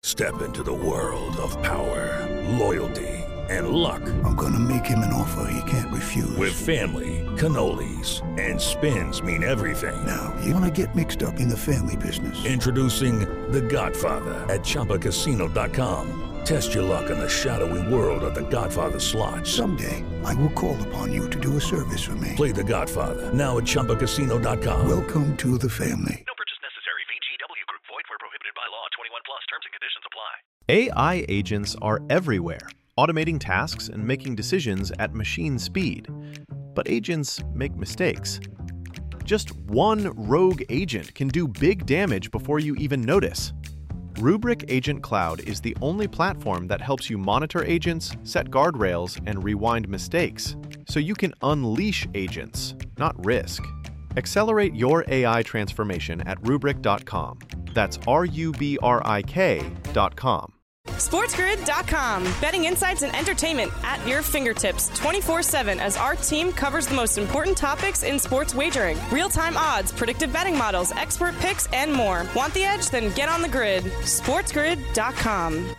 Step into the world of power, loyalty, and luck. I'm going to make him an offer he can't refuse. With family, cannolis, and spins mean everything. Now, you want to get mixed up in the family business. Introducing The Godfather at ChumbaCasino.com. Test your luck in the shadowy world of The Godfather slot. Someday, I will call upon you to do a service for me. Play The Godfather now at ChumbaCasino.com. Welcome to the family. No purchase necessary. VGW Group. Void where prohibited by law. 21 plus. Terms and conditions apply. AI agents are everywhere, automating tasks and making decisions at machine speed. But agents make mistakes. Just one rogue agent can do big damage before you even notice. Rubrik Agent Cloud is the only platform that helps you monitor agents, set guardrails, and rewind mistakes, so you can unleash agents, not risk. Accelerate your AI transformation at Rubrik.com. That's RUBRIK.com. SportsGrid.com. Betting insights and entertainment at your fingertips 24/7 as our team covers the most important topics in sports wagering. Real-time odds, predictive betting models, expert picks, and more. Want the edge? Then get on the grid. SportsGrid.com.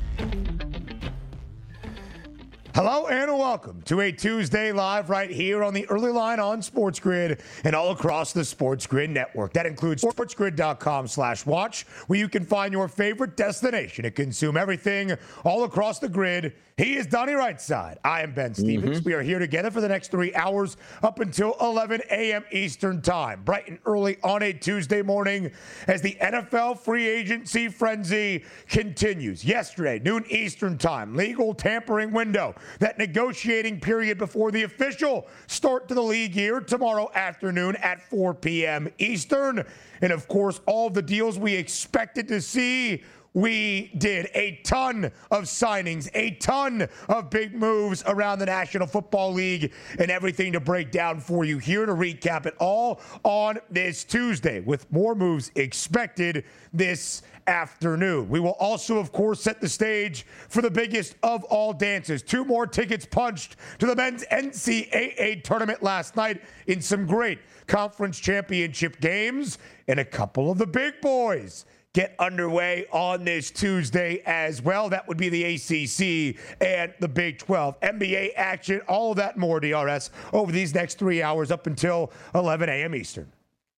Hello and welcome to a Tuesday live right here on the early line on Sports Grid and all across the Sports Grid network. That includes sportsgrid.com/watch, where you can find your favorite destination to consume everything all across the grid. He is Donnie Rightside. I am Ben Stevens. We are here together for the next 3 hours up until 11 a.m. Eastern time, bright and early on a Tuesday morning as the NFL free agency frenzy continues. Yesterday, noon Eastern time, legal tampering window, that negotiating period before the official start to the league year tomorrow afternoon at 4 p.m. Eastern. And of course, all of the deals we expected to see, we did. A ton of signings, a ton of big moves around the National Football League, and everything to break down for you here to recap it all on this Tuesday, with more moves expected this afternoon. We will also, of course, set the stage for the biggest of all dances. 2 more tickets punched to the men's NCAA tournament last night in some great conference championship games, and a couple of the big boys get underway on this Tuesday as well. That would be the ACC and the Big 12. NBA action, all of that and more, DRS, over these next 3 hours up until 11 a.m. Eastern.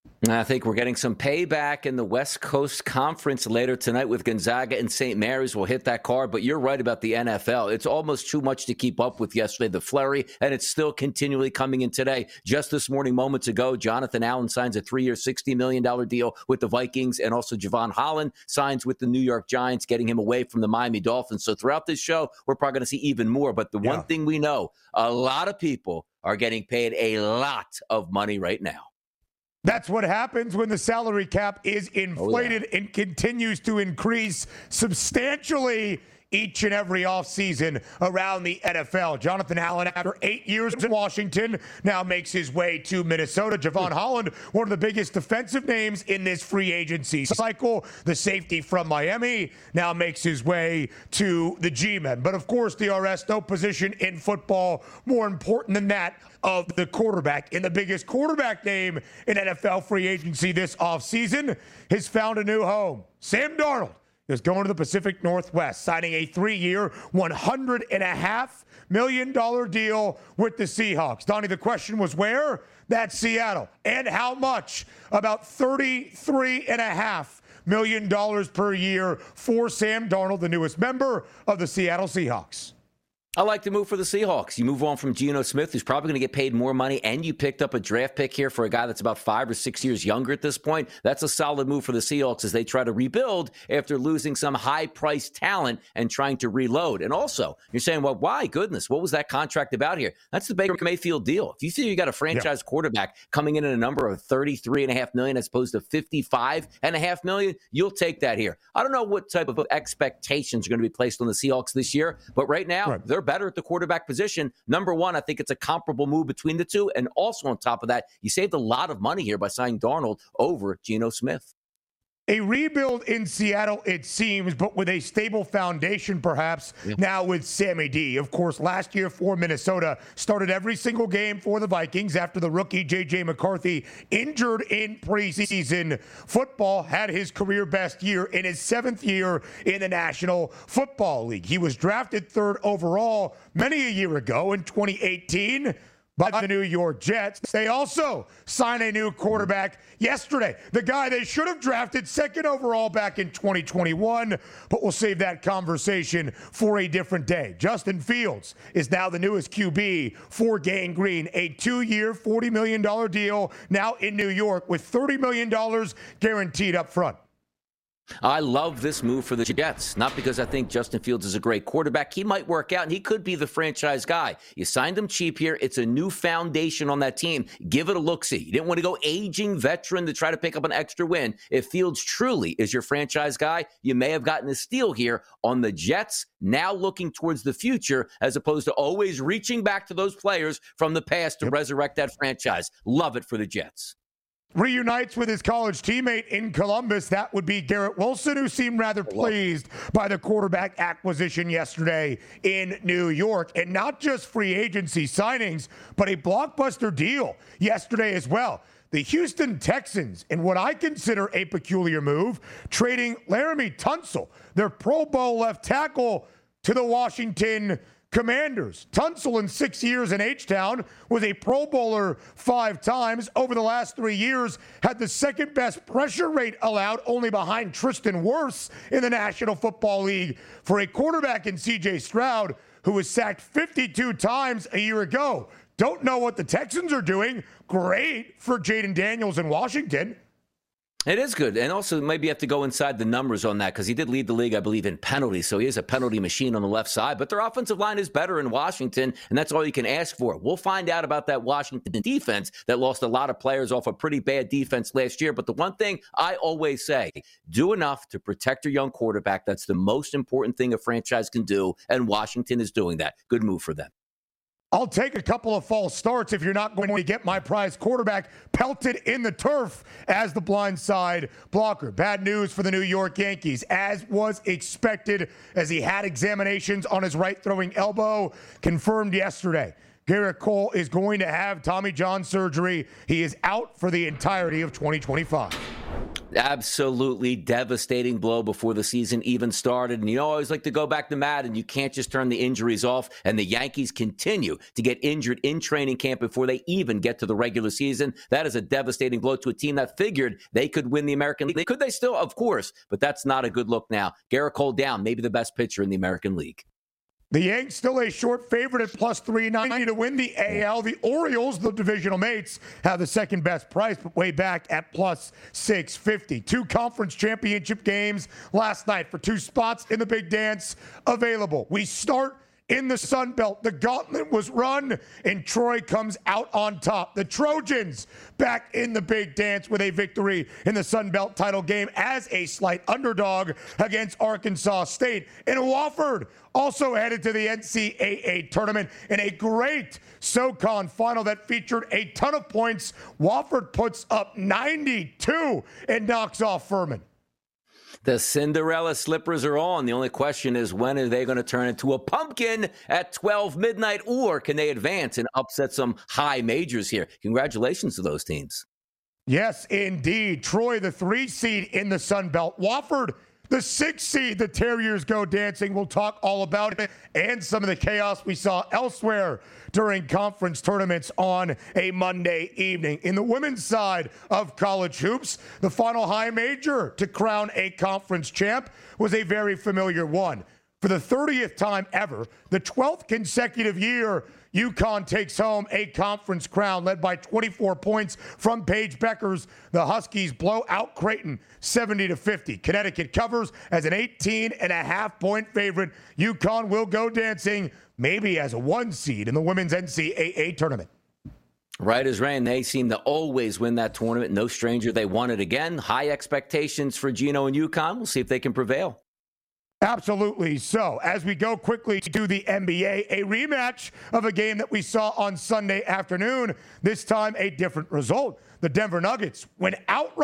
I think we're getting some payback in the West Coast Conference later tonight with Gonzaga and St. Mary's. We'll hit that card, but you're right about the NFL. It's almost too much to keep up with yesterday, the flurry, and it's still continually coming in today. Just this morning, moments ago, Jonathan Allen signs a 3-year, $60 million deal with the Vikings, and also Javon Holland signs with the New York Giants, getting him away from the Miami Dolphins. So throughout this show, we're probably going to see even more. But the one thing we know, a lot of people are getting paid a lot of money right now. That's what happens when the salary cap is inflated and continues to increase substantially each and every offseason around the NFL. Jonathan Allen, after 8 years in Washington, now makes his way to Minnesota. Javon Holland, one of the biggest defensive names in this free agency cycle. The safety from Miami now makes his way to the G-Men. But of course, DRS, no position in football more important than that of the quarterback. And the biggest quarterback name in NFL free agency this offseason has found a new home. Sam Darnold is going to the Pacific Northwest, signing a 3-year, $100.5 million deal with the Seahawks. Donnie, the question was where? That's Seattle. And how much? About $33.5 million per year for Sam Darnold, the newest member of the Seattle Seahawks. I like the move for the Seahawks. You move on from Geno Smith, who's probably going to get paid more money, and you picked up a draft pick here for a guy that's about 5 or 6 years younger at this point. That's a solid move for the Seahawks as they try to rebuild after losing some high-priced talent and trying to reload. And also, you're saying, well, why? Goodness, what was that contract about here? That's the Baker Mayfield deal. If you see you got a franchise quarterback coming in at a number of $33.5 million as opposed to $55.5 million, you'll take that here. I don't know what type of expectations are going to be placed on the Seahawks this year, but right now, they're better at the quarterback position. Number one, I think it's a comparable move between the two. And also on top of that, you saved a lot of money here by signing Darnold over Geno Smith. A rebuild in Seattle, it seems, but with a stable foundation, perhaps, now with Sammy D. Of course, last year for Minnesota, started every single game for the Vikings after the rookie J.J. McCarthy, injured in preseason football, had his career best year in his 7th year in the National Football League. He was drafted 3rd overall many a year ago in 2018. By the New York Jets. They also signed a new quarterback yesterday. The guy they should have drafted 2nd overall back in 2021, but we'll save that conversation for a different day. Justin Fields is now the newest QB for Gang Green, a 2-year, $40 million deal now in New York with $30 million guaranteed up front. I love this move for the Jets, not because I think Justin Fields is a great quarterback. He might work out, and he could be the franchise guy. You signed him cheap here. It's a new foundation on that team. Give it a look-see. You didn't want to go aging veteran to try to pick up an extra win. If Fields truly is your franchise guy, you may have gotten a steal here on the Jets, now looking towards the future as opposed to always reaching back to those players from the past to resurrect that franchise. Love it for the Jets. Reunites with his college teammate in Columbus. That would be Garrett Wilson, who seemed rather pleased by the quarterback acquisition yesterday in New York. And not just free agency signings, but a blockbuster deal yesterday as well. The Houston Texans, in what I consider a peculiar move, trading Laramie Tunsil, their Pro Bowl left tackle, to the Washington Commanders. Tunsil, in 6 years in H-Town, was a Pro Bowler 5 times. Over the last 3 years, had the 2nd best pressure rate allowed, only behind Tristan Wirfs in the National Football League. For a quarterback in C.J. Stroud, who was sacked 52 times a year ago. Don't know what the Texans are doing. Great for Jaden Daniels in Washington. It is good. And also, maybe you have to go inside the numbers on that because he did lead the league, I believe, in penalties. So he is a penalty machine on the left side. But their offensive line is better in Washington, and that's all you can ask for. We'll find out about that Washington defense that lost a lot of players off a pretty bad defense last year. But the one thing I always say, do enough to protect your young quarterback. That's the most important thing a franchise can do, and Washington is doing that. Good move for them. I'll take a couple of false starts if you're not going to get my prize quarterback pelted in the turf as the blindside blocker. Bad news for the New York Yankees, as was expected, as he had examinations on his right throwing elbow confirmed yesterday. Garrett Cole is going to have Tommy John surgery. He is out for the entirety of 2025. Absolutely devastating blow before the season even started. And I always like to go back to Matt, and you can't just turn the injuries off. And the Yankees continue to get injured in training camp before they even get to the regular season. That is a devastating blow to a team that figured they could win the American League. Could they still? Of course, but that's not a good look now. Garrett Cole down, maybe the best pitcher in the American League. The Yanks still a short favorite at plus 390 to win the AL. The Orioles, the divisional mates, have the 2nd best price, but way back at plus 650. 2 conference championship games last night for 2 spots in the big dance available. We start in the Sun Belt. The gauntlet was run, and Troy comes out on top. The Trojans back in the big dance with a victory in the Sun Belt title game as a slight underdog against Arkansas State. And Wofford also headed to the NCAA tournament in a great SoCon final that featured a ton of points. Wofford puts up 92 and knocks off Furman. The Cinderella slippers are on. The only question is, when are they going to turn into a pumpkin at 12 midnight, or can they advance and upset some high majors here? Congratulations to those teams. Yes, indeed. Troy, the 3 seed in the Sun Belt. Wofford, the 6 seed. The Terriers go dancing. We'll talk all about it and some of the chaos we saw elsewhere during conference tournaments on a Monday evening. In the women's side of college hoops, the final high major to crown a conference champ was a very familiar one. For the 30th time ever, the 12th consecutive year, UConn takes home a conference crown led by 24 points from Paige Beckers. The Huskies blow out Creighton 70-50. Connecticut covers as an 18.5-point favorite. UConn will go dancing, maybe as a 1 seed in the women's NCAA tournament. Right as rain. They seem to always win that tournament. No stranger. They won it again. High expectations for Gino and UConn. We'll see if they can prevail. Absolutely. So, as we go quickly to the NBA, a rematch of a game that we saw on Sunday afternoon, this time a different result. The Denver Nuggets win outright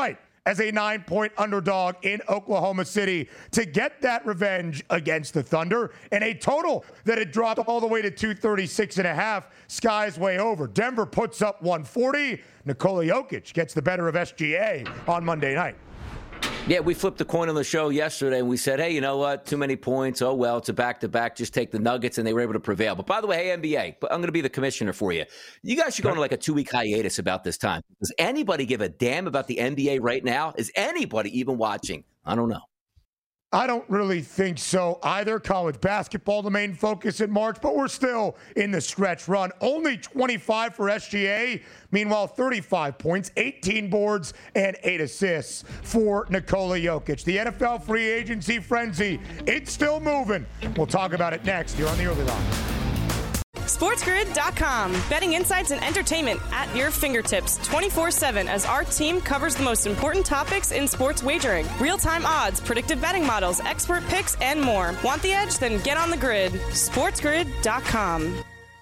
as a 9-point underdog in Oklahoma City to get that revenge against the Thunder, and a total that had dropped all the way to 236.5. Sky's way over. Denver puts up 140. Nikola Jokic gets the better of SGA on Monday night. Yeah, we flipped the coin on the show yesterday, and we said, hey, you know what? Too many points. Oh, well, it's a back-to-back. Just take the Nuggets, and they were able to prevail. But by the way, hey, NBA, I'm going to be the commissioner for you. You guys should go on like a 2-week hiatus about this time. Does anybody give a damn about the NBA right now? Is anybody even watching? I don't know. I don't really think so either. College basketball, the main focus in March, but we're still in the stretch run. Only 25 for SGA. Meanwhile, 35 points, 18 boards, and 8 assists for Nikola Jokic. The NFL free agency frenzy, it's still moving. We'll talk about it next here on The Early Line. SportsGrid.com. Betting insights and entertainment at your fingertips 24/7 as our team covers the most important topics in sports wagering. Real-time odds, predictive betting models, expert picks, and more. Want the edge? Then get on the grid. SportsGrid.com.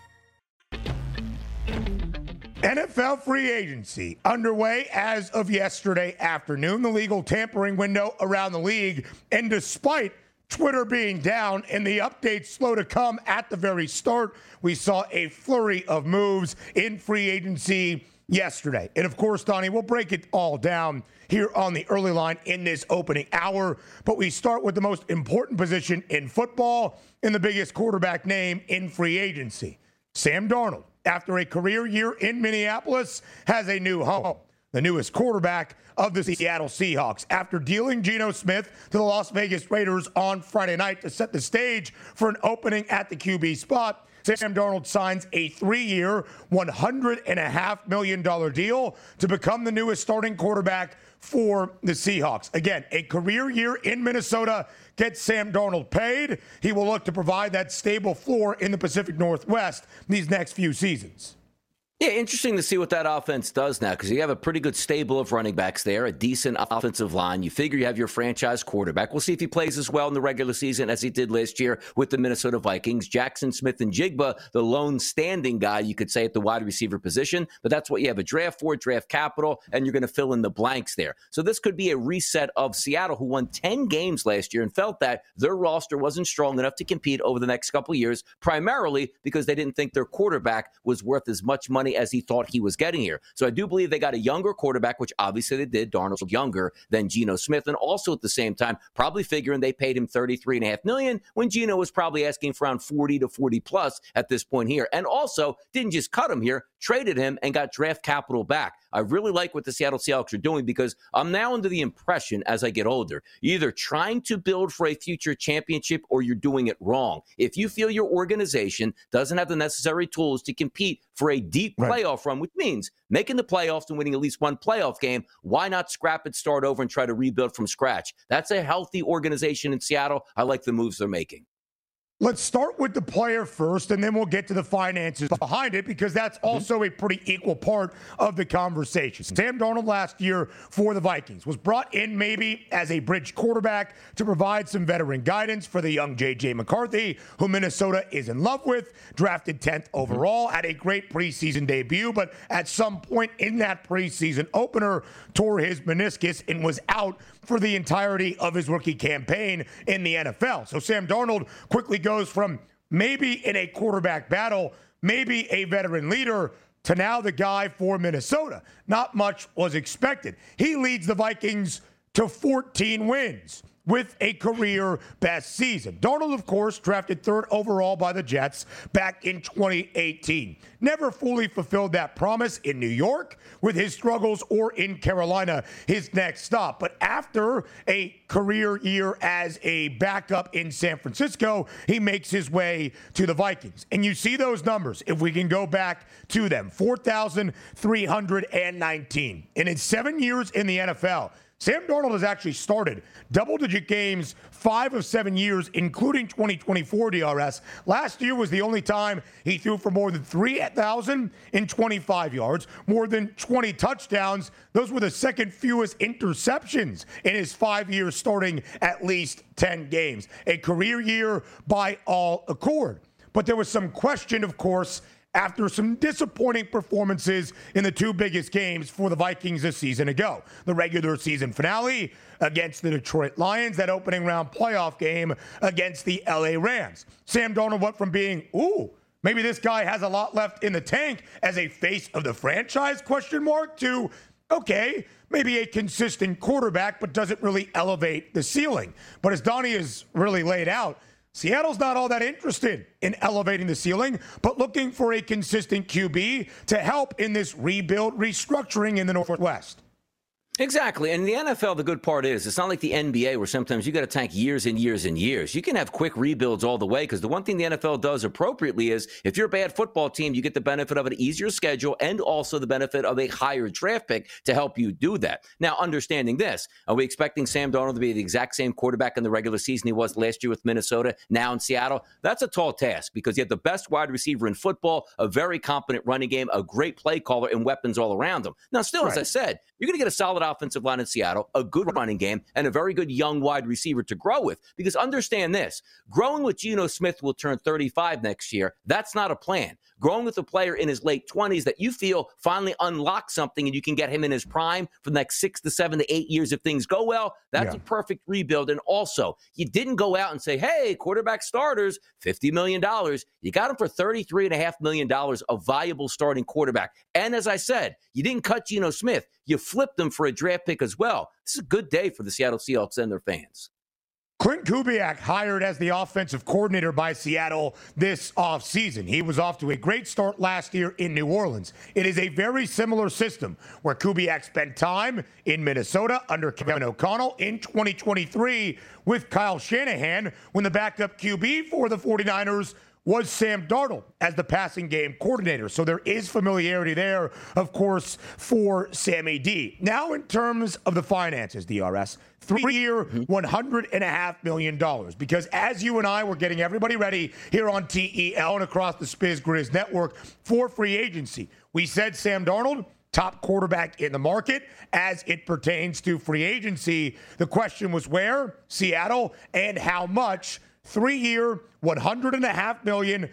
NFL free agency underway as of yesterday afternoon. The legal tampering window around the league. And despite Twitter being down and the updates slow to come at the very start, we saw a flurry of moves in free agency yesterday. And of course, Donnie, we'll break it all down here on the Early Line in this opening hour. But we start with the most important position in football and the biggest quarterback name in free agency. Sam Darnold, after a career year in Minneapolis, has a new home. The newest quarterback of the Seattle Seahawks. After dealing Geno Smith to the Las Vegas Raiders on Friday night to set the stage for an opening at the QB spot, Sam Darnold signs a 3-year, $100.5 million deal to become the newest starting quarterback for the Seahawks. Again, a career year in Minnesota gets Sam Darnold paid. He will look to provide that stable floor in the Pacific Northwest these next few seasons. Yeah, interesting to see what that offense does now, because you have a pretty good stable of running backs there, a decent offensive line. You figure you have your franchise quarterback. We'll see if he plays as well in the regular season as he did last year with the Minnesota Vikings. Jackson Smith-Njigba, the lone standing guy, you could say, at the wide receiver position, but that's what you have a draft for, draft capital, and you're going to fill in the blanks there. So this could be a reset of Seattle, who won 10 games last year and felt that their roster wasn't strong enough to compete over the next couple of years, primarily because they didn't think their quarterback was worth as much money as he thought he was getting here. So I do believe they got a younger quarterback, which obviously they did. Darnold's younger than Geno Smith, and also at the same time, probably figuring they paid him $33.5 million when Geno was probably asking for around 40 to 40 plus at this point here. And also didn't just cut him here, traded him and got draft capital back. I really like what the Seattle Seahawks are doing, because I'm now under the impression as I get older, you're either trying to build for a future championship or you're doing it wrong. If you feel your organization doesn't have the necessary tools to compete for a deep playoff run, which means making the playoffs and winning at least one playoff game, why not scrap it, start over, and try to rebuild from scratch? That's a healthy organization in Seattle. I like the moves they're making. Let's start with the player first, and then we'll get to the finances behind it, because that's also a pretty equal part of the conversation. Sam Darnold last year for the Vikings was brought in maybe as a bridge quarterback to provide some veteran guidance for the young J.J. McCarthy, who Minnesota is in love with, drafted 10th overall, had a great preseason debut, but at some point in that preseason opener, tore his meniscus and was out for the entirety of his rookie campaign in the NFL. So Sam Darnold quickly goes from maybe in a quarterback battle, maybe a veteran leader, to now the guy for Minnesota. Not much was expected. He leads the Vikings to 14 wins with a career best season. Darnold, of course, drafted 3rd overall by the Jets back in 2018. Never fully fulfilled that promise in New York with his struggles, or in Carolina, his next stop. But after a career year as a backup in San Francisco, he makes his way to the Vikings. And you see those numbers, if we can go back to them, 4,319. And in 7 years in the NFL, Sam Darnold has actually started double-digit games 5 of 7 years, including 2024 DRS. Last year was the only time he threw for more than 3,025 yards, more than 20 touchdowns. Those were the second fewest interceptions in his 5 years, starting at least 10 games. A career year by all accord. But there was some question, of course, after some disappointing performances in the two biggest games for the Vikings a season ago. The regular season finale against the Detroit Lions, that opening round playoff game against the LA Rams. Sam Darnold went from being, maybe this guy has a lot left in the tank as a face of the franchise, to, okay, maybe a consistent quarterback, but doesn't really elevate the ceiling. But as Donnie has really laid out, Seattle's not all that interested in elevating the ceiling, but looking for a consistent QB to help in this rebuild restructuring in the Northwest. Exactly. And in the NFL, the good part is it's not like the NBA where sometimes you got to tank years and years and years. You can have quick rebuilds all the way because the one thing the NFL does appropriately is if you're a bad football team, you get the benefit of an easier schedule and also the benefit of a higher draft pick to help you do that. Now, understanding this, are we expecting Sam Darnold to be the exact same quarterback in the regular season he was last year with Minnesota, now in Seattle? That's a tall task because you have the best wide receiver in football, a very competent running game, a great play caller, and weapons all around him. Now, still, as I said, you're going to get a solid offensive line in Seattle, a good running game, and a very good young wide receiver to grow with. Because understand this, growing with Geno Smith will turn 35 next year. That's not a plan. Growing with a player in his late 20s that you feel finally unlocks something and you can get him in his prime for the next 6 to 7 to 8 years if things go well, that's a perfect rebuild. And also, you didn't go out and say, hey, quarterback starters, $50 million. You got him for $33.5 million, a viable starting quarterback. And as I said, you didn't cut Geno Smith. You flipped him for a draft pick as well. This is a good day for the Seattle Seahawks and their fans. Clint Kubiak hired as the offensive coordinator by Seattle this offseason. He was off to a great start last year in New Orleans. It is a very similar system where Kubiak spent time in Minnesota under Kevin O'Connell, in 2023 with Kyle Shanahan when the backup QB for the 49ers was Sam Darnold as the passing game coordinator. So there is familiarity there, of course, for Sammy D. Now in terms of the finances, DRS, 3-year, $100.5 million. Because as you and I were getting everybody ready here on TEL and across the Spiz Grizz network for free agency, we said Sam Darnold, top quarterback in the market as it pertains to free agency. The question was where, Seattle, and how much. 3-year, $100.5 million,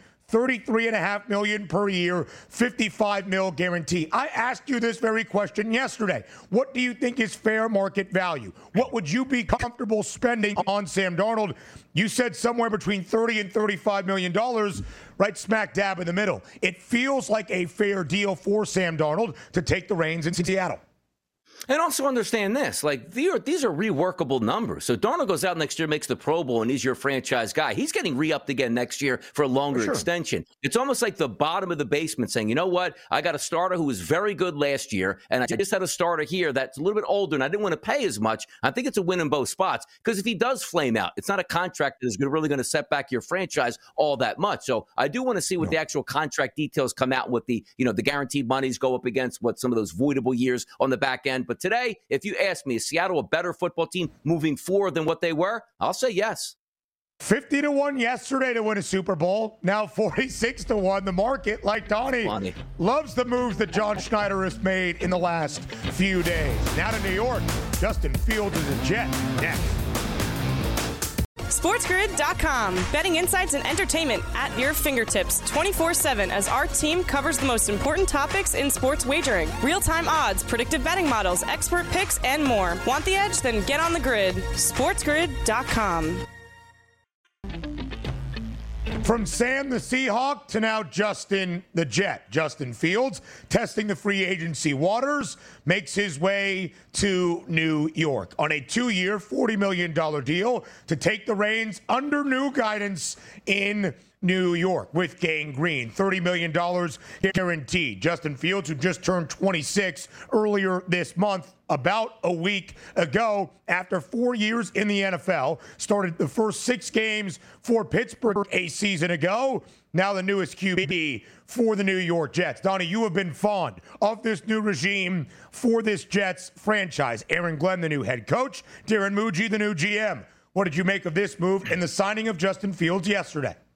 $33.5 million per year, $55 million guarantee. I asked you this very question yesterday. What do you think is fair market value? What would you be comfortable spending on Sam Darnold? You said somewhere between $30 and $35 million, right smack dab in the middle. It feels like a fair deal for Sam Darnold to take the reins in Seattle. And also understand this, like these are reworkable numbers. So Darnold goes out next year, makes the Pro Bowl, and he's your franchise guy. He's getting re-upped again next year for a longer extension. It's almost like the bottom of the basement saying, you know what? I got a starter who was very good last year, and I just had a starter here that's a little bit older, and I didn't want to pay as much. I think it's a win in both spots because if he does flame out, it's not a contract that is really going to set back your franchise all that much. So I do want to see what the actual contract details come out and what the guaranteed monies go up against, what some of those voidable years on the back end. But today, if you ask me, is Seattle a better football team moving forward than what they were? I'll say yes. 50-1 yesterday to win a Super Bowl. Now 46-1. The market, like Donnie, loves the moves that John Schneider has made in the last few days. Now to New York. Justin Fields is a Jet. Next. SportsGrid.com. Betting insights and entertainment at your fingertips 24/7 as our team covers the most important topics in sports wagering. Real-time odds, predictive betting models, expert picks, and more. Want the edge? Then get on the grid. SportsGrid.com. From Sam the Seahawk to now Justin the Jet. Justin Fields, testing the free agency waters, makes his way to New York on a 2-year, $40 million deal to take the reins under new guidance in New York with Gang Green. $30 million guaranteed. Justin Fields, who just turned 26 earlier this month, about a week ago, after 4 years in the NFL, started the first 6 games for Pittsburgh a season ago. Now the newest QB for the New York Jets. Donnie, you have been fond of this new regime for this Jets franchise. Aaron Glenn, the new head coach. Darren Muji, the new GM. What did you make of this move and the signing of Justin Fields yesterday?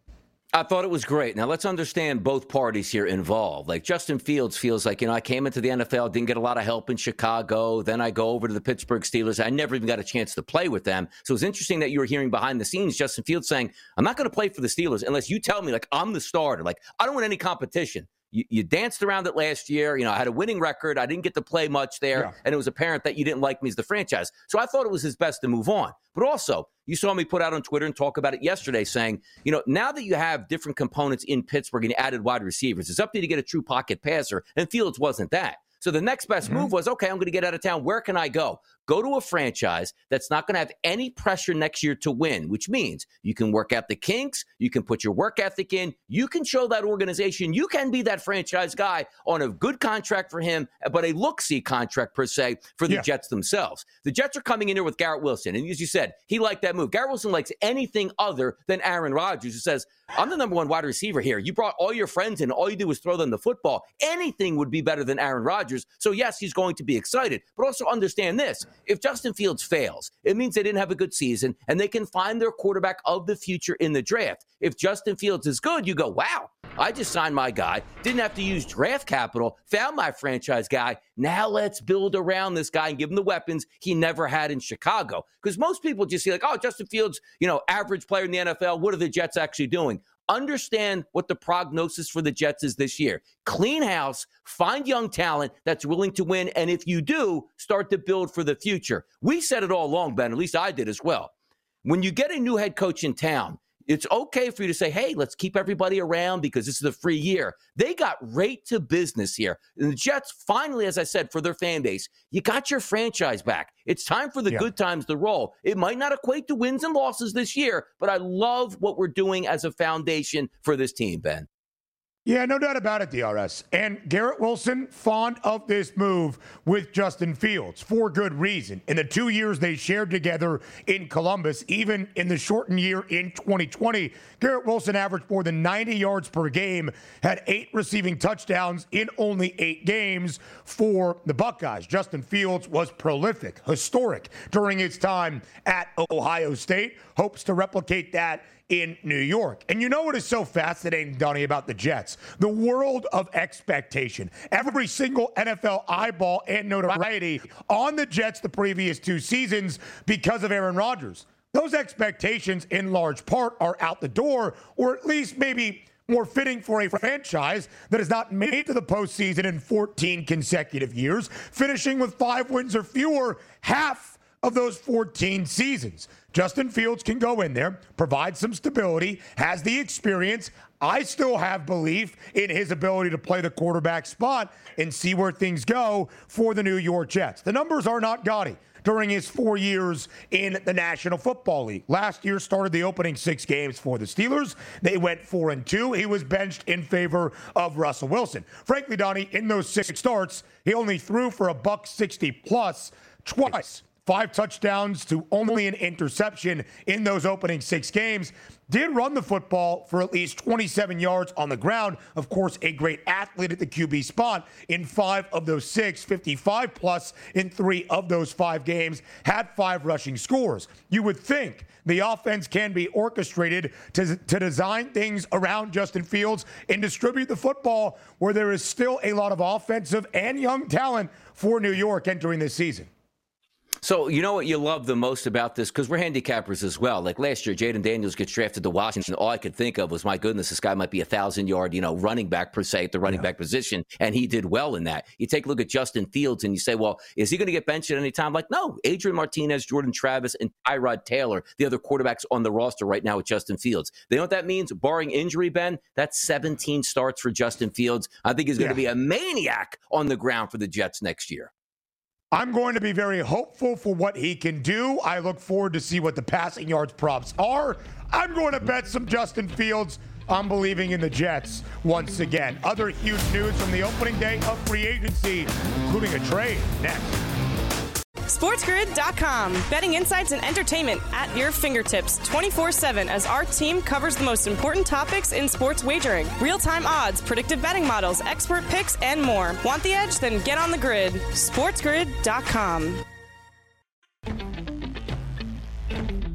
I thought it was great. Now, let's understand both parties here involved. Like, Justin Fields feels like, I came into the NFL, didn't get a lot of help in Chicago. Then I go over to the Pittsburgh Steelers. I never even got a chance to play with them. So it's interesting that you were hearing behind the scenes Justin Fields saying, I'm not going to play for the Steelers unless you tell me, like, I'm the starter. Like, I don't want any competition. You danced around it last year. I had a winning record. I didn't get to play much there. And it was apparent that you didn't like me as the franchise. So I thought it was his best to move on. But also, you saw me put out on Twitter and talk about it yesterday saying, now that you have different components in Pittsburgh and you added wide receivers, it's up to you to get a true pocket passer. And Fields wasn't that. So the next best move was, okay, I'm going to get out of town. Where can I go? Go to a franchise that's not going to have any pressure next year to win, which means you can work out the kinks. You can put your work ethic in. You can show that organization you can be that franchise guy on a good contract for him, but a look-see contract per se for the Jets themselves. The Jets are coming in here with Garrett Wilson. And as you said, he liked that move. Garrett Wilson likes anything other than Aaron Rodgers, who says, I'm the number one wide receiver here. You brought all your friends in. All you do is throw them the football. Anything would be better than Aaron Rodgers. So, yes, he's going to be excited. But also understand this. If Justin Fields fails, it means they didn't have a good season, and they can find their quarterback of the future in the draft. If Justin Fields is good, you go, wow, I just signed my guy, didn't have to use draft capital, found my franchise guy. Now let's build around this guy and give him the weapons he never had in Chicago. Because most people just see like, oh, Justin Fields, average player in the NFL. What are the Jets actually doing? Understand what the prognosis for the Jets is this year. Clean house, find young talent that's willing to win, and if you do, start to build for the future. We said it all along, Ben, at least I did as well. When you get a new head coach in town, it's okay for you to say, hey, let's keep everybody around because this is a free year. They got right to business here. And the Jets, finally, as I said, for their fan base, you got your franchise back. It's time for the good times to roll. It might not equate to wins and losses this year, but I love what we're doing as a foundation for this team, Ben. Yeah, no doubt about it, DRS. And Garrett Wilson, fond of this move with Justin Fields for good reason. In the 2 years they shared together in Columbus, even in the shortened year in 2020, Garrett Wilson averaged more than 90 yards per game, had 8 receiving touchdowns in only 8 games for the Buckeyes. Justin Fields was prolific, historic during his time at Ohio State. Hopes to replicate that in New York. And you know what is so fascinating, Donnie, about the Jets? The world of expectation. Every single NFL eyeball and notoriety on the Jets the previous 2 seasons because of Aaron Rodgers. Those expectations, in large part, are out the door, or at least maybe more fitting for a franchise that has not made it to the postseason in 14 consecutive years, finishing with 5 wins or fewer half of those 14 seasons. Justin Fields can go in there, provide some stability, has the experience. I still have belief in his ability to play the quarterback spot and see where things go for the New York Jets. The numbers are not gaudy during his 4 years in the National Football League. Last year started the opening 6 games for the Steelers. They went 4-2. He was benched in favor of Russell Wilson. Frankly, Donnie, in those 6 starts, he only threw for $160 plus twice. 5 touchdowns to only an interception in those opening 6 games. Did run the football for at least 27 yards on the ground. Of course, a great athlete at the QB spot. In 5 of those 6, 55 plus in 3 of those 5 games. Had 5 rushing scores. You would think the offense can be orchestrated to design things around Justin Fields and distribute the football where there is still a lot of offensive and young talent for New York entering this season. So you know what you love the most about this? Because we're handicappers as well. Like last year, Jaden Daniels gets drafted to Washington. All I could think of was, my goodness, this guy might be 1,000-yard, running back per se at the running back position. And he did well in that. You take a look at Justin Fields and you say, well, is he going to get benched at any time? Like, no. Adrian Martinez, Jordan Travis, and Tyrod Taylor, the other quarterbacks on the roster right now with Justin Fields. They know what that means? Barring injury, Ben, that's 17 starts for Justin Fields. I think he's going to be a maniac on the ground for the Jets next year. I'm going to be very hopeful for what he can do. I look forward to see what the passing yards props are. I'm going to bet some Justin Fields. I'm believing in the Jets once again. Other huge news from the opening day of free agency, including a trade next. SportsGrid.com. Betting insights and entertainment at your fingertips 24/7 as our team covers the most important topics in sports wagering. Real-time odds, predictive betting models, expert picks, and more. Want the edge? Then get on the grid. SportsGrid.com.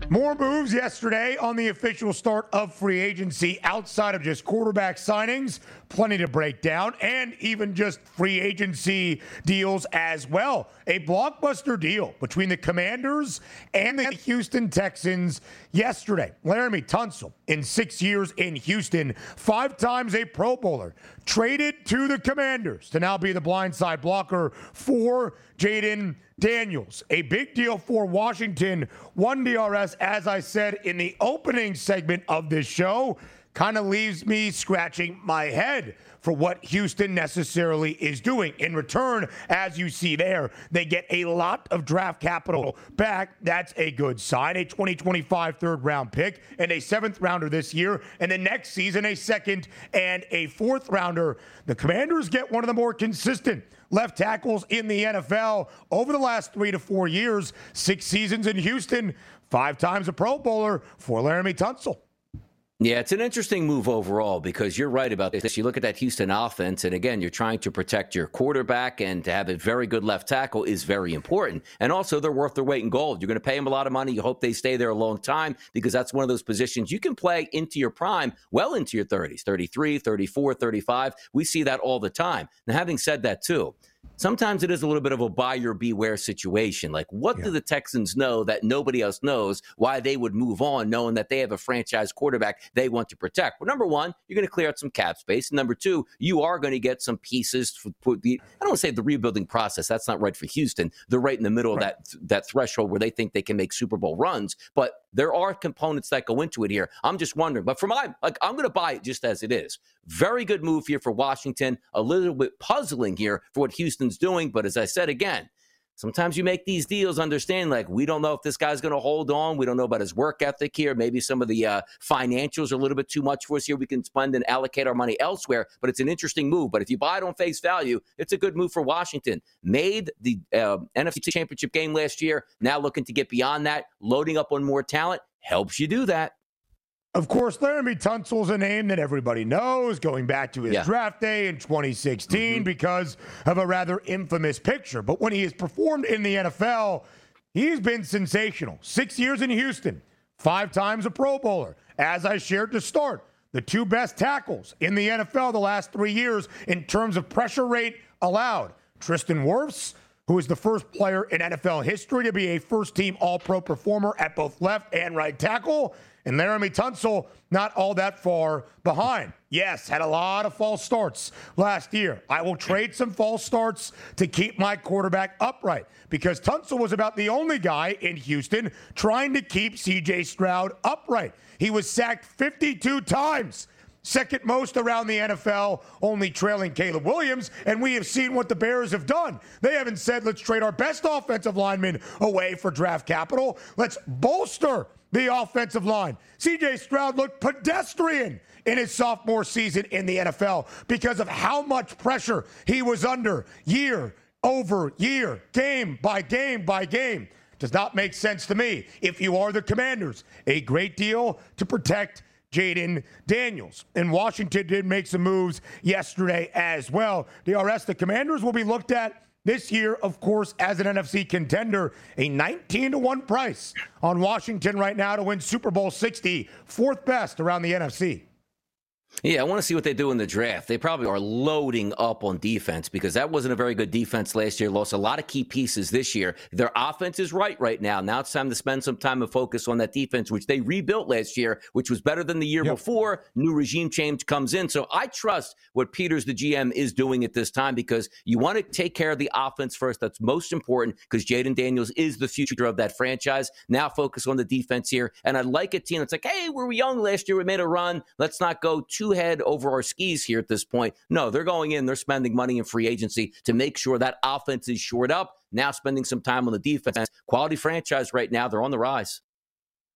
More moves yesterday on the official start of free agency outside of just quarterback signings. Plenty to break down, and even just free agency deals as well. A blockbuster deal between the Commanders and the Houston Texans yesterday. Laremy Tunsil, in 6 years in Houston, 5 times a Pro Bowler, traded to the Commanders to now be the blindside blocker for Jayden Daniels. A big deal for Washington. One DRS, as I said in the opening segment of this show, kind of leaves me scratching my head for what Houston necessarily is doing. In return, as you see there, they get a lot of draft capital back. That's a good sign. A 2025 third-round pick and a 7th-rounder this year, and the next season a 2nd and a 4th-rounder. The Commanders get one of the more consistent left tackles in the NFL over the last 3 to 4 years. 6 seasons in Houston, 5 times a Pro Bowler for Laremy Tunsil. Yeah, it's an interesting move overall because you're right about this. You look at that Houston offense, and again, you're trying to protect your quarterback, and to have a very good left tackle is very important. And also, they're worth their weight in gold. You're going to pay them a lot of money. You hope they stay there a long time because that's one of those positions you can play into your prime, well into your 30s, 33, 34, 35. We see that all the time. Now, having said that, too, sometimes it is a little bit of a buyer beware situation. Like, what do the Texans know that nobody else knows why they would move on knowing that they have a franchise quarterback they want to protect? Well, number one, you're going to clear out some cap space. Number two, you are going to get some pieces for the, I don't want to say the rebuilding process. That's not right for Houston. They're right in the middle of that threshold where they think they can make Super Bowl runs. But there are components that go into it here. I'm just wondering. But I'm going to buy it just as it is. Very good move here for Washington. A little bit puzzling here for what Houston's doing. But as I said again, sometimes you make these deals, understand, like, we don't know if this guy's going to hold on. We don't know about his work ethic here. Maybe some of the financials are a little bit too much for us here. We can spend and allocate our money elsewhere. But it's an interesting move. But if you buy it on face value, it's a good move for Washington. Made the NFC Championship game last year. Now looking to get beyond that. Loading up on more talent helps you do that. Of course, Laremy Tunsil's a name that everybody knows, going back to his draft day in 2016 because of a rather infamous picture. But when he has performed in the NFL, he's been sensational. 6 years in Houston, 5 times a Pro Bowler. As I shared to start, the 2 best tackles in the NFL the last 3 years in terms of pressure rate allowed. Tristan Wirfs, who is the first player in NFL history to be a first-team All-Pro performer at both left and right tackle. And Laremy Tunsil, not all that far behind. Yes, had a lot of false starts last year. I will trade some false starts to keep my quarterback upright because Tunsil was about the only guy in Houston trying to keep C.J. Stroud upright. He was sacked 52 times. Second most around the NFL, only trailing Caleb Williams, and we have seen what the Bears have done. They haven't said, let's trade our best offensive lineman away for draft capital. Let's bolster the offensive line. C.J. Stroud looked pedestrian in his sophomore season in the NFL because of how much pressure he was under year over year, game by game by game. Does not make sense to me. If you are the Commanders, a great deal to protect Jayden Daniels. And Washington did make some moves yesterday as well. DRS, the Commanders will be looked at this year, of course, as an NFC contender. A 19-1 price on Washington right now to win Super Bowl 60, 4th best around the NFC. Yeah, I want to see what they do in the draft. They probably are loading up on defense because that wasn't a very good defense last year. Lost a lot of key pieces this year. Their offense is right now. Now it's time to spend some time and focus on that defense, which they rebuilt last year, which was better than the year before. New regime change comes in. So I trust what Peters, the GM, is doing at this time because you want to take care of the offense first. That's most important because Jayden Daniels is the future of that franchise. Now focus on the defense here. And I like a team that's like, hey, we were young last year. We made a run. Let's not go too head over our skis here at this point. No, they're going in, they're spending money in free agency to make sure that offense is shored up. Now spending some time on the defense. Quality franchise right now. They're on the rise.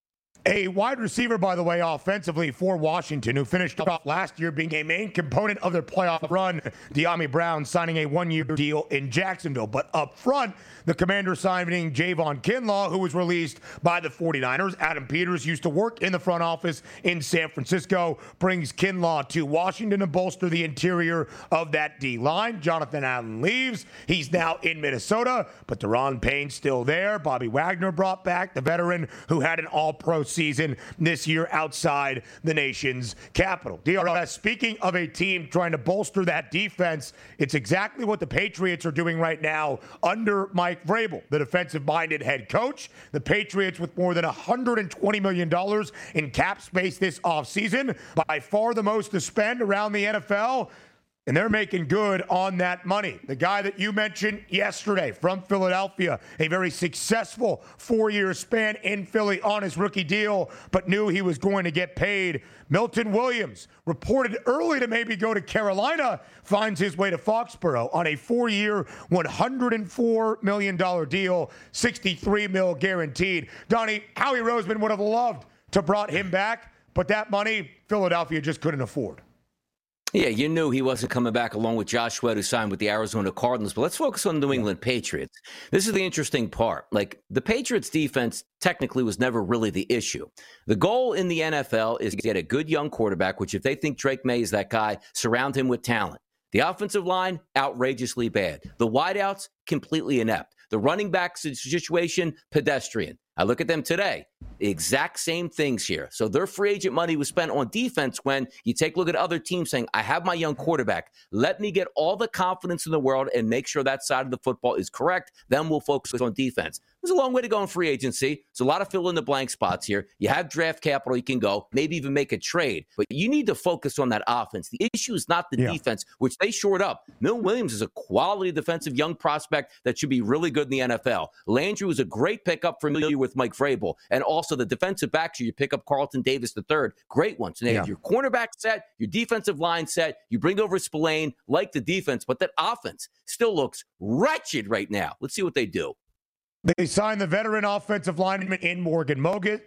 A wide receiver, by the way, offensively for Washington, who finished off last year being a main component of their playoff run, De'Ami Brown signing a one-year deal in Jacksonville. But up front, the Commanders signing Javon Kinlaw, who was released by the 49ers. Adam Peters used to work in the front office in San Francisco, brings Kinlaw to Washington to bolster the interior of that D-line. Jonathan Allen leaves. He's now in Minnesota, but Deron Payne's still there. Bobby Wagner brought back, the veteran who had an all-pro season this year outside the nation's capital. DRS, speaking of a team trying to bolster that defense, it's exactly what the Patriots are doing right now under Mike Vrabel, the defensive-minded head coach. The Patriots with more than $120 million in cap space this offseason, by far the most to spend around the NFL. And they're making good on that money. The guy that you mentioned yesterday from Philadelphia, a very successful 4-year span in Philly on his rookie deal, but knew he was going to get paid. Milton Williams, reported early to maybe go to Carolina, finds his way to Foxborough on a 4-year, $104 million deal, $63 million guaranteed. Donnie, Howie Roseman would have loved to brought him back, but that money Philadelphia just couldn't afford. Yeah, you knew he wasn't coming back along with Josh Sweat, who signed with the Arizona Cardinals. But let's focus on the New England Patriots. This is the interesting part. Like, the Patriots defense technically was never really the issue. The goal in the NFL is to get a good young quarterback, which if they think Drake May is that guy, surround him with talent. The offensive line, outrageously bad. The wideouts, completely inept. The running back situation, pedestrian. I look at them today. The exact same things here. So their free agent money was spent on defense when you take a look at other teams saying, I have my young quarterback. Let me get all the confidence in the world and make sure that side of the football is correct. Then we'll focus on defense. There's a long way to go in free agency. There's a lot of fill-in-the-blank spots here. You have draft capital you can go, maybe even make a trade. But you need to focus on that offense. The issue is not the defense, which they shored up. Mill Williams is a quality defensive young prospect that should be really good in the NFL. Landry was a great pickup for me with Mike Vrabel. And also the defensive backs, you pick up Carlton Davis III. Great ones. And they have your cornerback set, your defensive line set. You bring over Spillane, like the defense, but that offense still looks wretched right now. Let's see what they do. They signed the veteran offensive lineman in Morgan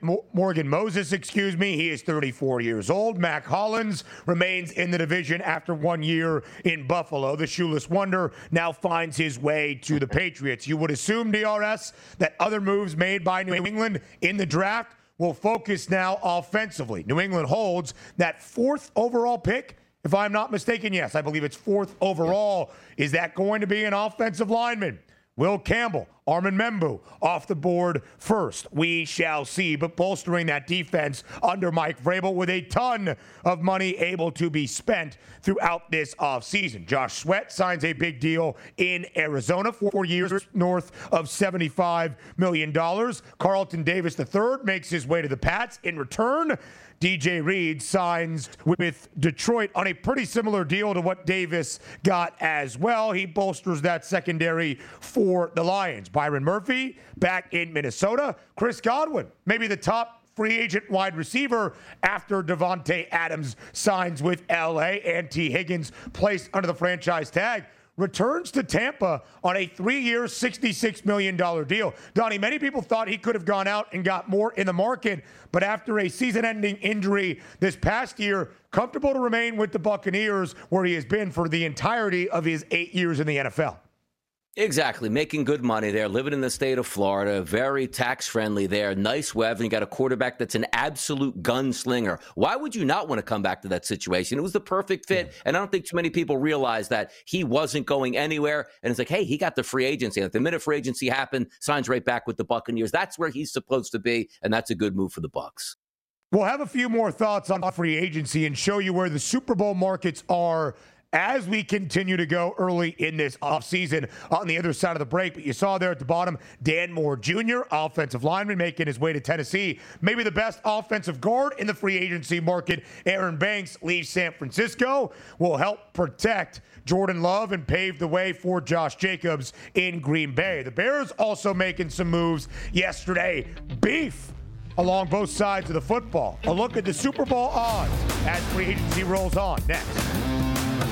Moses. He is 34 years old. Mac Hollins remains in the division after 1 year in Buffalo. The shoeless wonder now finds his way to the Patriots. You would assume, DRS, that other moves made by New England in the draft will focus now offensively. New England holds that 4th overall pick. If I'm not mistaken, yes, I believe it's 4th overall. Is that going to be an offensive lineman? Will Campbell, Armin Membu off the board first. We shall see, but bolstering that defense under Mike Vrabel with a ton of money able to be spent throughout this offseason. Josh Sweat signs a big deal in Arizona, 4 years, north of $75 million. Carlton Davis III makes his way to the Pats. In return, DJ Reed signs with Detroit on a pretty similar deal to what Davis got as well. He bolsters that secondary for the Lions. Byron Murphy back in Minnesota. Chris Godwin, maybe the top free agent wide receiver after Devontae Adams signs with L.A. and T. Higgins placed under the franchise tag, returns to Tampa on a 3-year, $66 million deal. Donnie, many people thought he could have gone out and got more in the market, but after a season-ending injury this past year, comfortable to remain with the Buccaneers, where he has been for the entirety of his 8 years in the NFL. Exactly. Making good money there, living in the state of Florida, very tax-friendly there, nice weather, and you got a quarterback that's an absolute gunslinger. Why would you not want to come back to that situation? It was the perfect fit, and I don't think too many people realize that he wasn't going anywhere, and it's like, hey, he got the free agency. At the minute free agency happened, signs right back with the Buccaneers. That's where he's supposed to be, and that's a good move for the Bucs. We'll have a few more thoughts on free agency and show you where the Super Bowl markets are as we continue to go early in this offseason on the other side of the break. But you saw there at the bottom, Dan Moore Jr., offensive lineman, making his way to Tennessee. Maybe the best offensive guard in the free agency market, Aaron Banks, leaves San Francisco, will help protect Jordan Love and pave the way for Josh Jacobs in Green Bay. The Bears also making some moves yesterday. Beef along both sides of the football. A look at the Super Bowl odds as free agency rolls on next.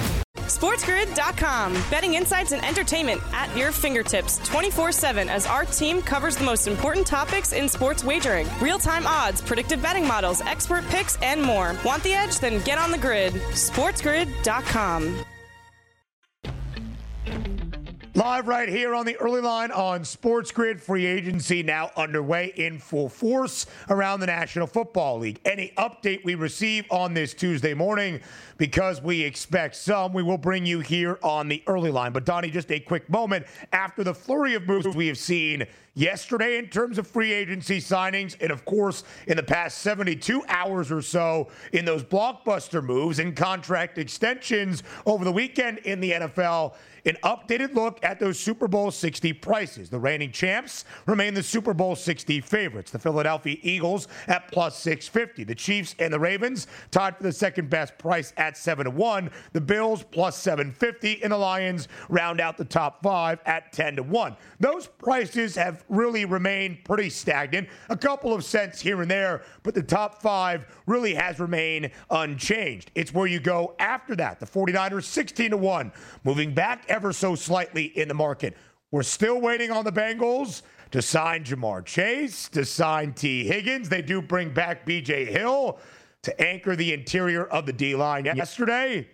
SportsGrid.com. Betting insights and entertainment at your fingertips 24/7 as our team covers the most important topics in sports wagering. Real-time odds, predictive betting models, expert picks, and more. Want the edge? Then get on the grid. SportsGrid.com. Live right here on the early line on Sports Grid. Free agency now underway in full force around the National Football League. Any update we receive on this Tuesday morning, because we expect some, we will bring you here on the early line. But Donnie, just a quick moment. After the flurry of moves we have seen yesterday in terms of free agency signings, and of course in the past 72 hours or so in those blockbuster moves and contract extensions over the weekend in the NFL, an updated look at those Super Bowl 60 prices. The reigning champs remain the Super Bowl 60 favorites. The Philadelphia Eagles at plus 650. The Chiefs and the Ravens tied for the second best price at 7-1. The Bills plus 750, and the Lions round out the top five at 10-1. Those prices have really remained pretty stagnant, a couple of cents here and there, but the top five really has remained unchanged. It's where you go after that. The 49ers 16-1, moving back ever so slightly in the market. We're still waiting on the Bengals to sign Jamar Chase, to sign T. Higgins. They do bring back B.J. Hill to anchor the interior of the D-line yesterday.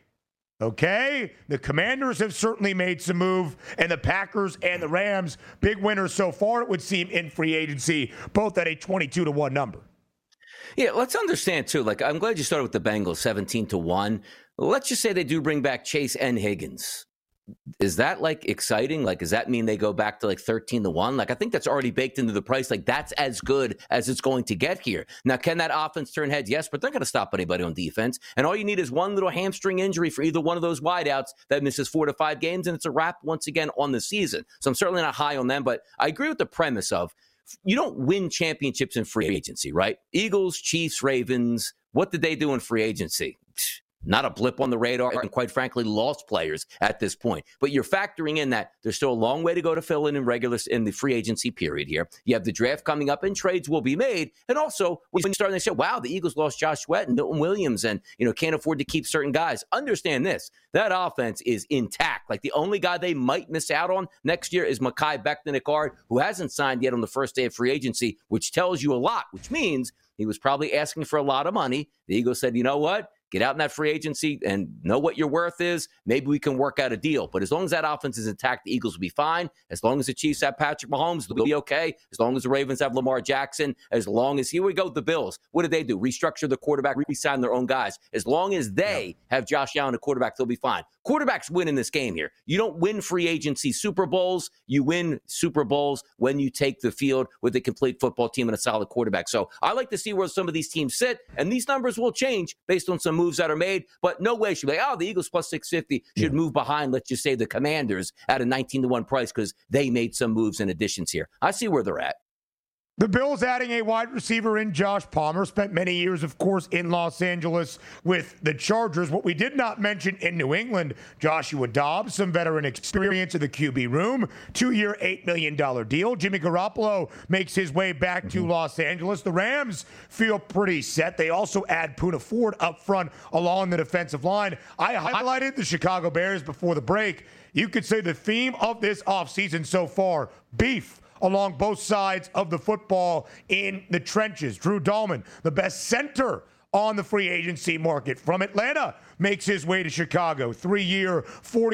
Okay, the Commanders have certainly made some move, and the Packers and the Rams, big winners so far, it would seem, in free agency, both at a 22-1 number. Yeah, let's understand, too. Like, I'm glad you started with the Bengals, 17-1. Let's just say they do bring back Chase and Higgins. Is that, like, exciting? Like, does that mean they go back to, like, 13-1? Like, I think that's already baked into the price. Like, that's as good as it's going to get here. Now, can that offense turn heads? Yes, but they're going to stop anybody on defense. And all you need is one little hamstring injury for either one of those wideouts that misses 4 to 5 games, and it's a wrap once again on the season. So I'm certainly not high on them, but I agree with the premise of you don't win championships in free agency, right? Eagles, Chiefs, Ravens, what did they do in free agency? Not a blip on the radar, and quite frankly, lost players at this point. But you're factoring in that there's still a long way to go to fill in the free agency period here. You have the draft coming up, and trades will be made. And also, when you start to say, wow, the Eagles lost Josh Sweat and Milton Williams and, can't afford to keep certain guys. Understand this. That offense is intact. Like, the only guy they might miss out on next year is Mekhi Becton at guard, who hasn't signed yet on the first day of free agency, which tells you a lot, which means he was probably asking for a lot of money. The Eagles said, you know what? Get out in that free agency and know what your worth is. Maybe we can work out a deal. But as long as that offense is intact, the Eagles will be fine. As long as the Chiefs have Patrick Mahomes, they'll be okay. As long as the Ravens have Lamar Jackson, as long as, here we go, the Bills. What did they do? Restructure the quarterback, re-sign their own guys. As long as they have Josh Allen, a quarterback, they'll be fine. Quarterbacks win in this game here. You don't win free agency Super Bowls. You win Super Bowls when you take the field with a complete football team and a solid quarterback. So I like to see where some of these teams sit, and these numbers will change based on some moves that are made, but no way should be like, the Eagles plus 650 should move behind, let's just say, the Commanders at a 19-1 price because they made some moves and additions here. I see where they're at. The Bills adding a wide receiver in Josh Palmer, spent many years, of course, in Los Angeles with the Chargers. What we did not mention in New England, Joshua Dobbs, some veteran experience in the QB room, 2-year, $8 million deal. Jimmy Garoppolo makes his way back to Los Angeles. The Rams feel pretty set. They also add Poona Ford up front along the defensive line. I highlighted the Chicago Bears before the break. You could say the theme of this offseason so far, beef along both sides of the football in the trenches. Drew Dahlman, the best center on the free agency market from Atlanta, makes his way to Chicago. 3-year,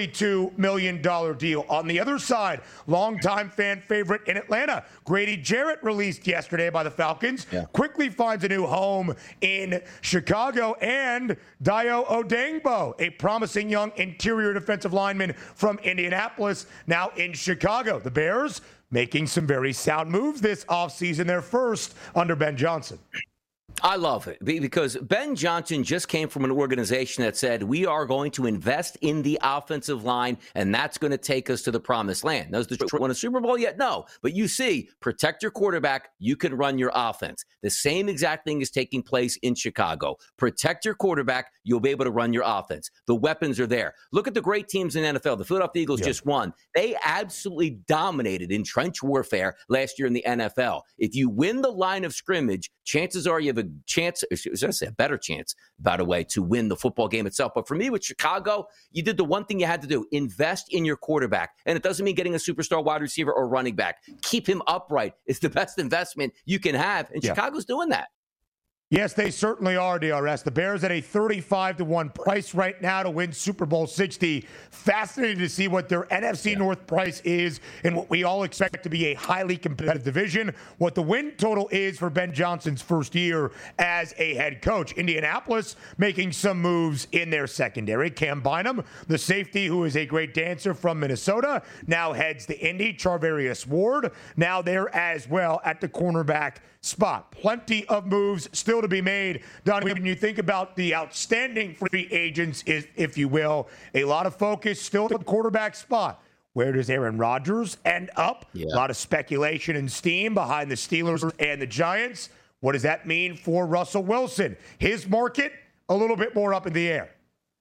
$42 million deal. On the other side, longtime fan favorite in Atlanta, Grady Jarrett, released yesterday by the Falcons, quickly finds a new home in Chicago. And Dayo Odeyingbo, a promising young interior defensive lineman from Indianapolis, now in Chicago. The Bears making some very sound moves this offseason, their first under Ben Johnson. I love it because Ben Johnson just came from an organization that said we are going to invest in the offensive line, and that's going to take us to the promised land. Does Detroit win a Super Bowl yet? No. But you see, protect your quarterback, you can run your offense. The same exact thing is taking place in Chicago. Protect your quarterback, you'll be able to run your offense. The weapons are there. Look at the great teams in the NFL. The Philadelphia Eagles just won. They absolutely dominated in trench warfare last year in the NFL. If you win the line of scrimmage, chances are you have a good chance, I was going to say a better chance, by the way, to win the football game itself. But for me with Chicago, you did the one thing you had to do, invest in your quarterback. And it doesn't mean getting a superstar wide receiver or running back. Keep him upright. It's the best investment you can have. And Chicago's doing that. Yes, they certainly are, DRS. The Bears at a 35-1 price right now to win Super Bowl 60. Fascinating to see what their NFC North price is and what we all expect to be a highly competitive division. What the win total is for Ben Johnson's first year as a head coach. Indianapolis making some moves in their secondary. Cam Bynum, the safety who is a great dancer from Minnesota, now heads to Indy. Charvarius Ward, now there as well at the cornerback spot. Plenty of moves still to be made. Don, when you think about the outstanding free agents, if you will, a lot of focus still at the quarterback spot. Where does Aaron Rodgers end up? A lot of speculation and steam behind the Steelers and the Giants. What does that mean for Russell Wilson? His market, a little bit more up in the air.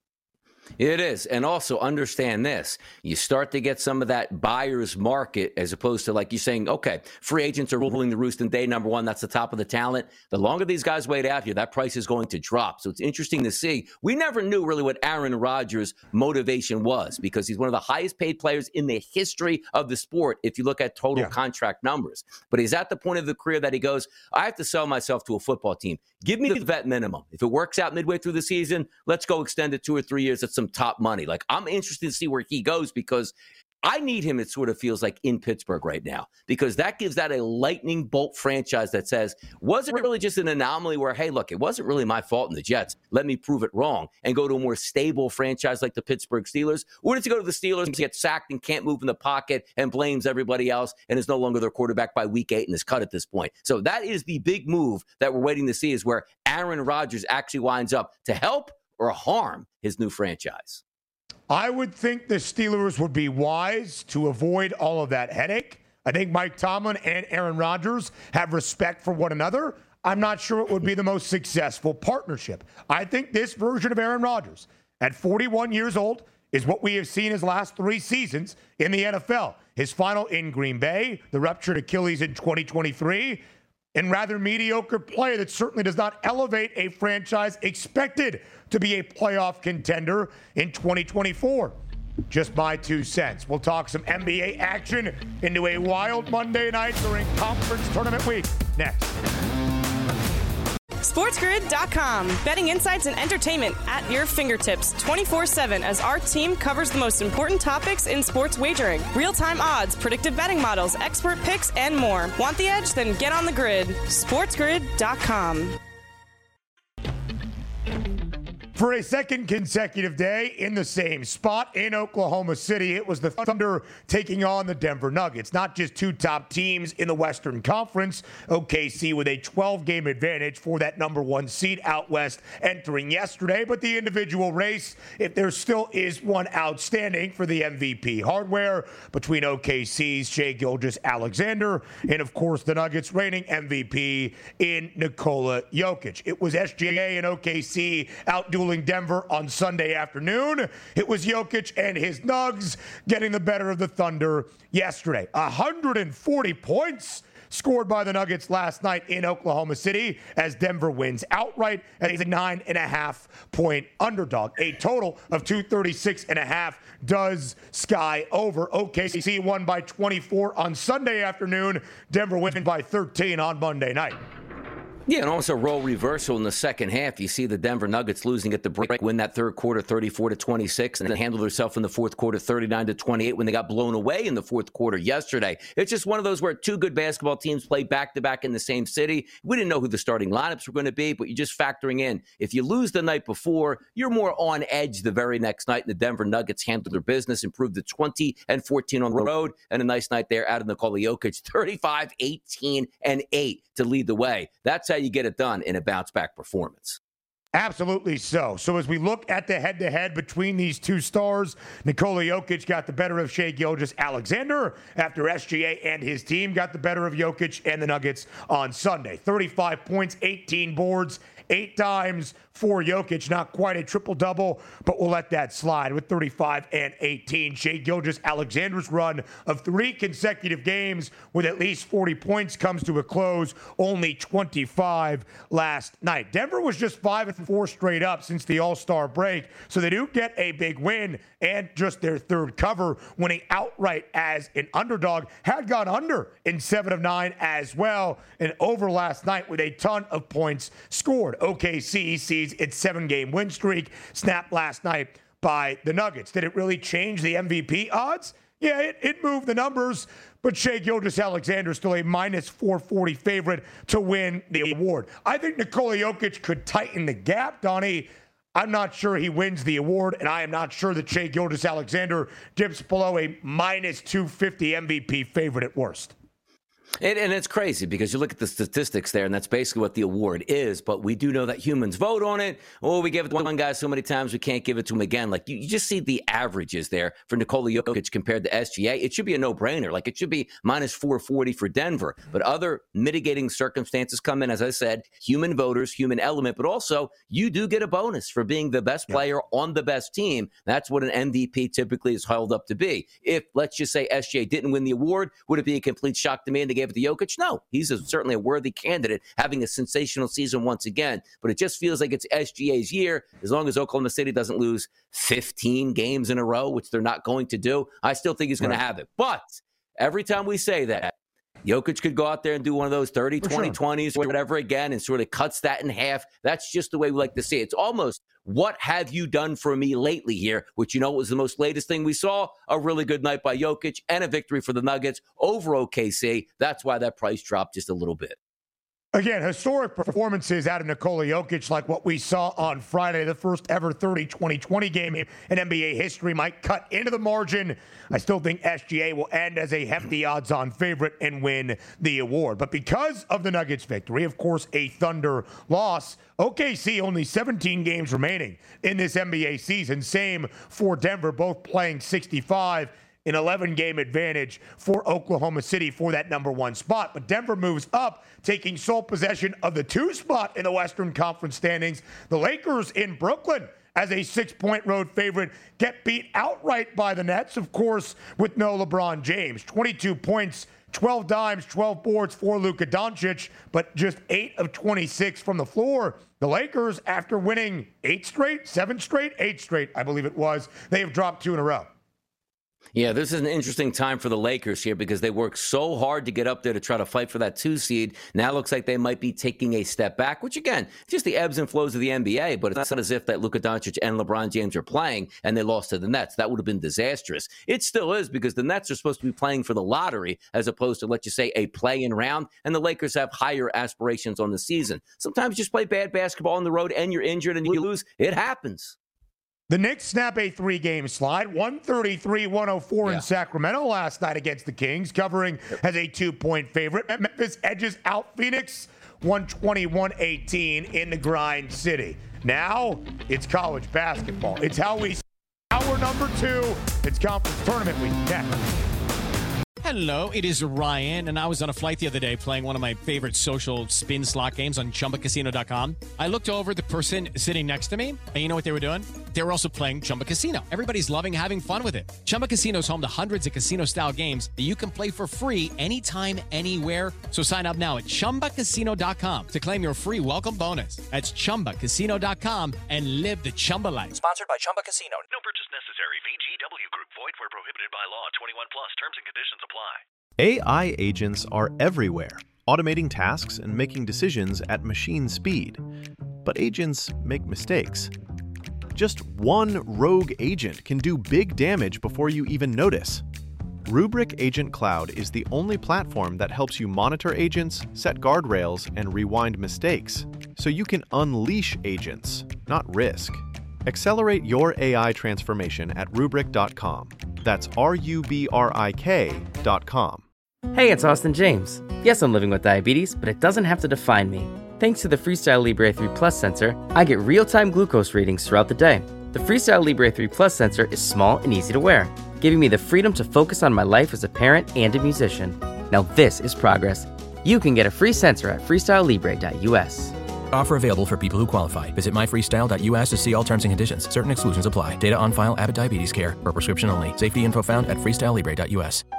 It is. And also understand this. You start to get some of that buyer's market as opposed to, like you're saying, okay, free agents are ruling the roost in day number one. That's the top of the talent. The longer these guys wait out here, that price is going to drop. So it's interesting to see. We never knew really what Aaron Rodgers' motivation was because he's one of the highest paid players in the history of the sport if you look at total contract numbers. But he's at the point of the career that he goes, I have to sell myself to a football team. Give me the vet minimum. If it works out midway through the season, let's go extend it 2 or 3 years. Some top money. Like, I'm interested to see where he goes because I need him, it sort of feels like, in Pittsburgh right now, because that gives that a lightning bolt franchise that says, was it really just an anomaly where, hey, look, it wasn't really my fault in the Jets. Let me prove it wrong and go to a more stable franchise like the Pittsburgh Steelers? Or does he go to the Steelers and get sacked and can't move in the pocket and blames everybody else and is no longer their quarterback by week 8 and is cut at this point? So that is the big move that we're waiting to see, is where Aaron Rodgers actually winds up to help or harm his new franchise. I would think the Steelers would be wise to avoid all of that headache. I think Mike Tomlin and Aaron Rodgers have respect for one another. I'm not sure it would be the most successful partnership. I think this version of Aaron Rodgers at 41 years old is what we have seen his last 3 seasons in the NFL. His final in Green Bay, the ruptured Achilles in 2023, and rather mediocre play that certainly does not elevate a franchise expected to be a playoff contender in 2024. Just my 2 cents. We'll talk some NBA action into a wild Monday night during conference tournament week next. SportsGrid.com. Betting insights and entertainment at your fingertips 24/7 as our team covers the most important topics in sports wagering. Real-time odds, predictive betting models, expert picks, and more. Want the edge? Then get on the grid. SportsGrid.com. For a second consecutive day in the same spot in Oklahoma City, it was the Thunder taking on the Denver Nuggets. Not just 2 top teams in the Western Conference. OKC with a 12-game advantage for that number 1 seed out west entering yesterday, but the individual race, if there still is one outstanding for the MVP hardware between OKC's Shai Gilgeous-Alexander and, of course, the Nuggets' reigning MVP in Nikola Jokic. It was SGA and OKC outdueling Denver on Sunday afternoon. It was Jokic and his Nugs getting the better of the Thunder yesterday. 140 points scored by the Nuggets last night in Oklahoma City as Denver wins outright as a 9.5-point underdog. A total of 236.5 does sky over. OKC won by 24 on Sunday afternoon. Denver wins by 13 on Monday night. Yeah, and also role reversal in the second half. You see the Denver Nuggets losing at the break, win that third quarter 34-26, and then handle themselves in the fourth quarter 39-28 when they got blown away in the fourth quarter yesterday. It's just one of those where 2 good basketball teams play back-to-back in the same city. We didn't know who the starting lineups were going to be, but you're just factoring in. If you lose the night before, you're more on edge the very next night, and the Denver Nuggets handled their business, improved to 20-14 on the road, and a nice night there out of Nikola Jokic, 35, 18, and 8 to lead the way. That's how you get it done in a bounce-back performance. Absolutely so. So as we look at the head-to-head between these 2 stars, Nikola Jokic got the better of Shai Gilgeous-Alexander after SGA and his team got the better of Jokic and the Nuggets on Sunday. 35 points, 18 boards, 8 dimes for Jokic. Not quite a triple-double, but we'll let that slide with 35 and 18. Shai Gilgeous-Alexander's run of 3 consecutive games with at least 40 points comes to a close, only 25 last night. Denver was just 5-4 straight up since the All-Star break, so they do get a big win and just their third cover, winning outright as an underdog. Had gone under in 7 of 9 as well, and over last night with a ton of points scored. OKC sees its 7-game win streak snapped last night by the Nuggets. Did it really change the MVP odds? Yeah, it moved the numbers, but Shai Gilgeous-Alexander is still a minus 440 favorite to win the award. I think Nikola Jokic could tighten the gap, Donnie. I'm not sure he wins the award, and I am not sure that Shai Gilgeous-Alexander dips below a minus 250 MVP favorite at worst. And it's crazy because you look at the statistics there, and that's basically what the award is. But we do know that humans vote on it. Oh, we gave it to one guy so many times we can't give it to him again. Like you just see the averages there for Nikola Jokic compared to SGA. It should be a no-brainer. Like it should be minus 440 for Denver. But other mitigating circumstances come in. As I said, human voters, human element, but also you do get a bonus for being the best player on the best team. That's what an MVP typically is held up to be. If, let's just say, SGA didn't win the award, would it be a complete shock to me and they gave it to Jokic? No, he's certainly a worthy candidate, having a sensational season once again. But it just feels like it's SGA's year. As long as Oklahoma City doesn't lose 15 games in a row, which they're not going to do, I still think he's going to have it. But every time we say that, Jokic could go out there and do one of those 30, 20, 20s or whatever again and sort of cuts that in half. That's just the way we like to see it. It's almost, what have you done for me lately here? Which, you know, was the most latest thing we saw? A really good night by Jokic and a victory for the Nuggets over OKC. That's why that price dropped just a little bit. Again, historic performances out of Nikola Jokic, like what we saw on Friday, the first ever 30-20-20 game in NBA history, might cut into the margin. I still think SGA will end as a hefty odds-on favorite and win the award. But because of the Nuggets' victory, of course, a Thunder loss, OKC only 17 games remaining in this NBA season. Same for Denver, both playing 65. An 11-game advantage for Oklahoma City for that number 1 spot. But Denver moves up, taking sole possession of the 2 spot in the Western Conference standings. The Lakers in Brooklyn, as a 6-point road favorite, get beat outright by the Nets, of course, with no LeBron James. 22 points, 12 dimes, 12 boards for Luka Doncic, but just 8 of 26 from the floor. The Lakers, after winning 8 straight, I believe it was, they have dropped 2 in a row. Yeah, this is an interesting time for the Lakers here because they worked so hard to get up there to try to fight for that 2 seed. Now it looks like they might be taking a step back, which again, just the ebbs and flows of the NBA, but it's not as if that Luka Doncic and LeBron James are playing and they lost to the Nets. That would have been disastrous. It still is because the Nets are supposed to be playing for the lottery as opposed to, let's just say, a play-in round, and the Lakers have higher aspirations on the season. Sometimes you just play bad basketball on the road and you're injured and you lose. It happens. The Knicks snap a 3-game slide, 133-104 in Sacramento last night against the Kings, covering as a 2-point favorite. Memphis edges out Phoenix, 121-18 in the grind city. Now it's college basketball. It's how we hour number 2. It's conference tournament week. Next. Hello, it is Ryan, and I was on a flight the other day playing one of my favorite social spin slot games on ChumbaCasino.com. I looked over at the person sitting next to me, and you know what they were doing? They were also playing Chumba Casino. Everybody's loving having fun with it. Chumba Casino is home to hundreds of casino-style games that you can play for free anytime, anywhere. So sign up now at ChumbaCasino.com to claim your free welcome bonus. That's ChumbaCasino.com and live the Chumba life. Sponsored by Chumba Casino. No purchase necessary. VGW Group. Void where prohibited by law. 21 plus. Terms and conditions apply. AI agents are everywhere, automating tasks and making decisions at machine speed. But agents make mistakes. Just one rogue agent can do big damage before you even notice. Rubrik Agent Cloud is the only platform that helps you monitor agents, set guardrails, and rewind mistakes, so you can unleash agents, not risk. Accelerate your AI transformation at Rubrik.com. That's RUBRIK.com. Hey, it's Austin James. Yes, I'm living with diabetes, but it doesn't have to define me. Thanks to the Freestyle Libre 3 Plus sensor, I get real-time glucose readings throughout the day. The Freestyle Libre 3 Plus sensor is small and easy to wear, giving me the freedom to focus on my life as a parent and a musician. Now this is progress. You can get a free sensor at freestylelibre.us. Offer available for people who qualify. Visit myfreestyle.us to see all terms and conditions. Certain exclusions apply. Data on file. Abbott Diabetes Care. Per prescription only. Safety info found at freestylelibre.us.